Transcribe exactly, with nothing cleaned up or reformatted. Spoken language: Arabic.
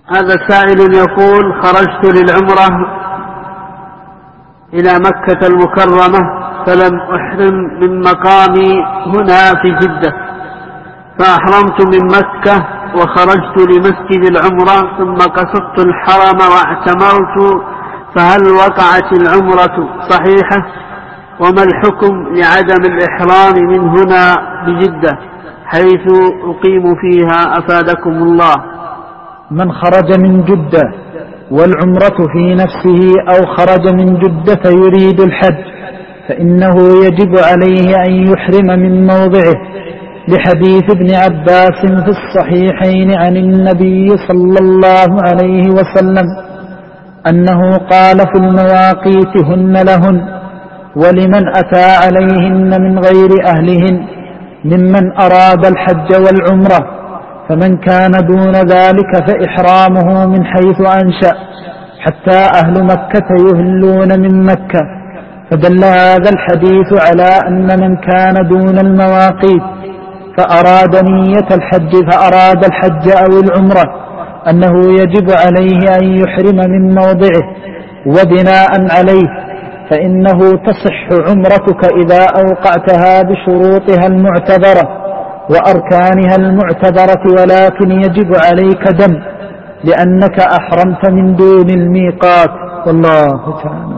هذا سائل يقول: خرجت للعمرة إلى مكة المكرمة فلم أحرم من مقامي هنا في جدة، فأحرمت من مكة وخرجت لمسجد العمرة ثم قصدت الحرم واعتمرت، فهل وقعت العمرة صحيحة؟ وما الحكم لعدم الإحرام من هنا بجدة حيث أقيم فيها أفادكم الله؟ من خرج من جدة والعمرة في نفسه أو خرج من جدة يريد الحج فإنه يجب عليه أن يحرم من موضعه، لحديث ابن عباس في الصحيحين عن النبي صلى الله عليه وسلم أنه قال في المواقيت: هن لهن ولمن أتى عليهن من غير أهلهن ممن أراد الحج والعمرة، فمن كان دون ذلك فإحرامه من حيث أنشأ، حتى أهل مكة يهلون من مكة. فدل هذا الحديث على أن من كان دون المواقيت فأراد نية الحج فأراد الحج أو العمرة أنه يجب عليه أن يحرم من موضعه، وبناء عليه فإنه تصح عمرتك إذا أوقعتها بشروطها المعتبرة وأركانها المعتبرة، ولكن يجب عليك دم لأنك أحرمت من دون الميقات. والله تعالى